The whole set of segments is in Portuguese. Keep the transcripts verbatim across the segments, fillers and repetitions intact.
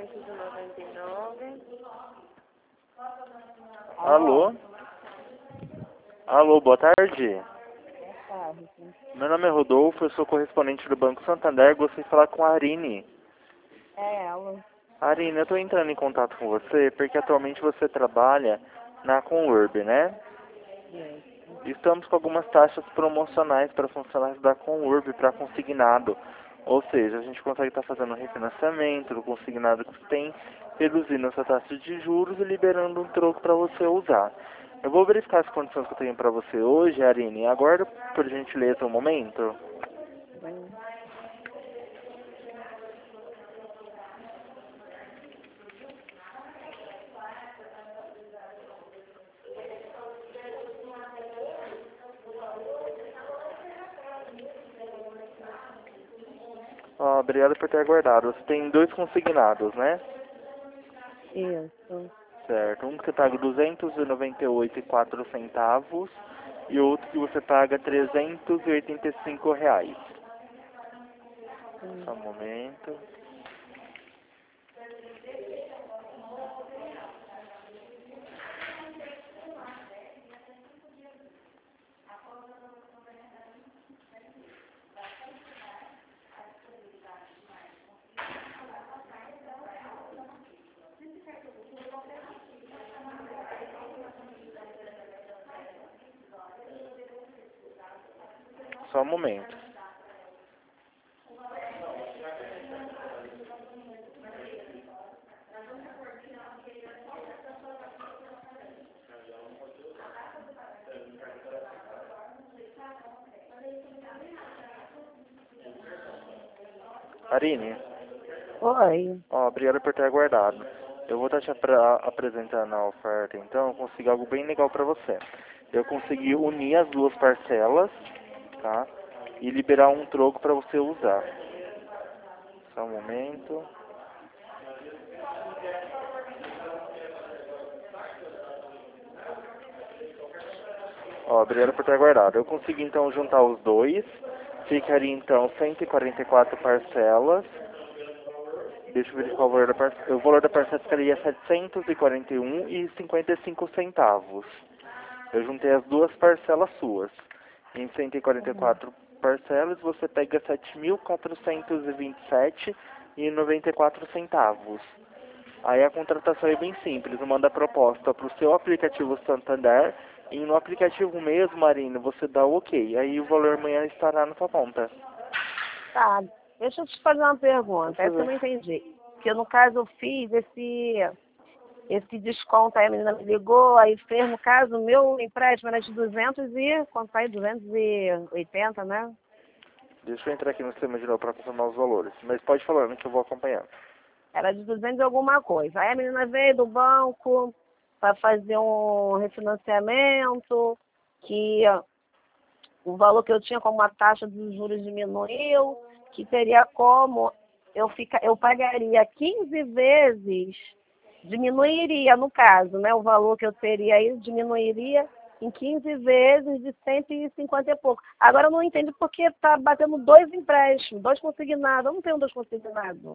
trezentos e noventa e nove. Alô? Alô, boa tarde. Boa tarde. Meu nome é Rodolfo, eu sou correspondente do Banco Santander. Gostaria de falar com a Arine. É ela. Arine, eu estou entrando em contato com você porque atualmente você trabalha na Conurb, né? Isso. Estamos com algumas taxas promocionais para funcionários da Conurb para consignado. Ou seja, a gente consegue estar fazendo um refinanciamento do consignado que você tem, reduzindo essa taxa de juros e liberando um troco para você usar. Eu vou verificar as condições que eu tenho para você hoje, Arine. Aguarda, por gentileza, um momento. Bem, Ó, obrigado por ter aguardado. Você tem dois consignados, né? Isso. Certo. Um que você paga duzentos e noventa e oito e quatro centavos e outro que você paga trezentos e oitenta e cinco reais. Hum. Só um momento. Só um momento. Arine, Oi. ó, obrigado por ter aguardado. Eu vou estar te apra- apresentando a oferta, então eu consegui algo bem legal para você. Eu consegui unir as duas parcelas, tá? E liberar um troco para você usar. Só um momento. Ó, obrigado por ter aguardado. Eu consegui então juntar os dois. Ficaria então cento e quarenta e quatro parcelas. Deixa eu verificar o valor da parcela. O valor da parcela ficaria setecentos e quarenta e um reais e cinquenta e cinco centavos. Eu juntei as duas parcelas suas. Em cento e quarenta e quatro parcelas você pega sete mil quatrocentos e vinte e sete reais e noventa e quatro centavos. Aí a contratação é bem simples. Manda a proposta para o seu aplicativo Santander e no aplicativo mesmo, Marina, você dá o ok. Aí o valor amanhã estará na sua conta. Tá. Deixa eu te fazer uma pergunta. Deixa eu Essa eu ver. não entendi. Porque no caso eu fiz esse, esse desconto, aí a menina me ligou, aí fez, no caso, o meu empréstimo era de duzentos e, quanto aí? duzentos e oitenta, né? Deixa eu entrar aqui no sistema de novo para confirmar os valores. Mas pode falando que eu vou acompanhando. Era de duzentos e alguma coisa. Aí a menina veio do banco para fazer um refinanciamento, que o valor que eu tinha como a taxa dos juros diminuiu, que teria como eu, fica, eu pagaria quinze vezes, diminuiria no caso, né? O valor que eu teria aí diminuiria em quinze vezes de cento e cinquenta e pouco. Agora eu não entendo porque está batendo dois empréstimos, dois consignados. Eu não tenho dois consignados.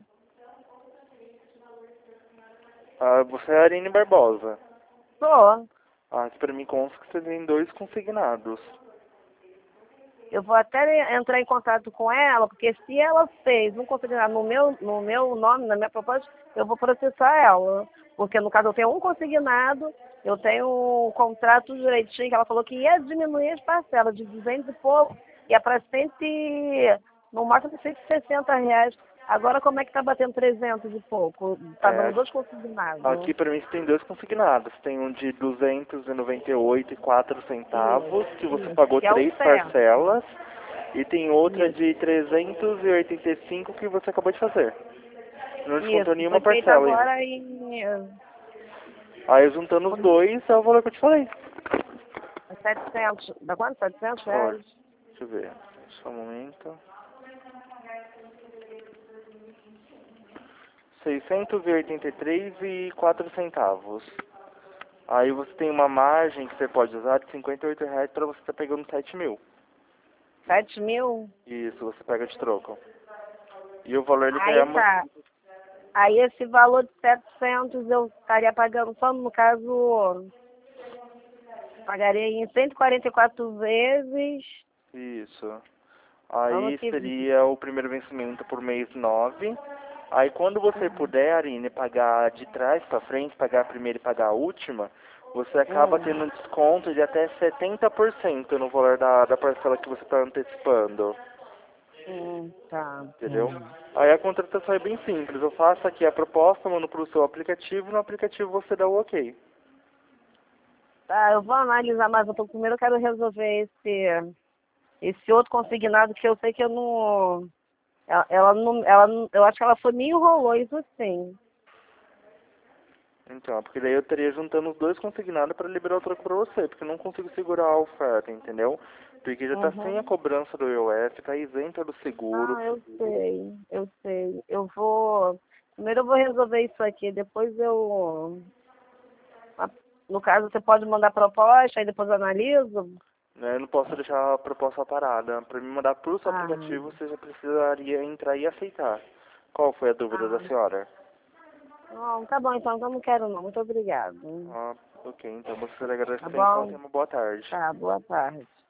Ah, você é a Arine Barbosa. Tô. Ah, aqui para mim consta que você tem dois consignados. Eu vou até entrar em contato com ela, porque se ela fez um consignado no meu, no meu nome, na minha proposta, eu vou processar ela. Porque no caso eu tenho um consignado, eu tenho um contrato direitinho, que ela falou que ia diminuir as parcelas de duzentos e pouco, ia para cem, no máximo cento e sessenta reais. Agora como é que tá batendo trezentos e pouco? Tá É, dando dois consignados. aqui para mim você tem dois consignados. Tem um de duzentos e noventa e oito e quatro centavos, que você Isso, pagou que é o três certo. parcelas. E tem outra Isso, de trezentos e oitenta e cinco que você acabou de fazer. Não descontou isso. nenhuma Foi feito parcela ainda. agora em Aí juntando os dois é o valor que eu te falei. setecentos, dá quanto? setecentos Olha, reais? deixa eu ver. Só um momento. seiscentos e oitenta e três e quatro centavos. Aí você tem uma margem que você pode usar de cinquenta e oito reais para você estar pegando sete mil. sete mil? Isso, você pega de troco. E o valor ele cai Aí amanhã. tá. Aí esse valor de setecentos eu estaria pagando só, no caso, pagaria em cento e quarenta e quatro vezes. Isso. Ano Aí que seria o primeiro vencimento por mês nove. Aí quando você puder, Aline, pagar de trás para frente, pagar a primeira e pagar a última, você acaba hum, tendo um desconto de até setenta por cento no valor da, da parcela que você está antecipando. hum, tá. Entendeu? Aí a contratação é bem simples. Eu faço aqui a proposta, mando para o seu aplicativo, no aplicativo você dá o ok. Tá, eu vou analisar, mas eu tô, primeiro eu quero resolver esse, esse outro consignado que eu sei que eu não. Ela, ela não. Ela não, eu acho que ela foi me enrolou, isso sim. Então, porque daí eu teria juntando os dois consignados para liberar o troco para você, porque eu não consigo segurar a oferta, entendeu? Porque já está sem a Uhum. cobrança do I O F, está isenta do seguro. Ah, eu sei, eu sei. Eu vou. Primeiro eu vou resolver isso aqui, depois eu. a- No caso, você pode mandar proposta, aí depois eu analiso. Né? Eu não posso deixar a proposta parada. Para me mandar para o seu Ah, aplicativo, você já precisaria entrar e aceitar. Qual foi a dúvida da ah. senhora? Não, tá bom, então eu não quero não. Muito obrigado. Ah, ok. Então, você agradecer Tá a atenção. bom? Tenha uma boa tarde. Tá, boa tarde.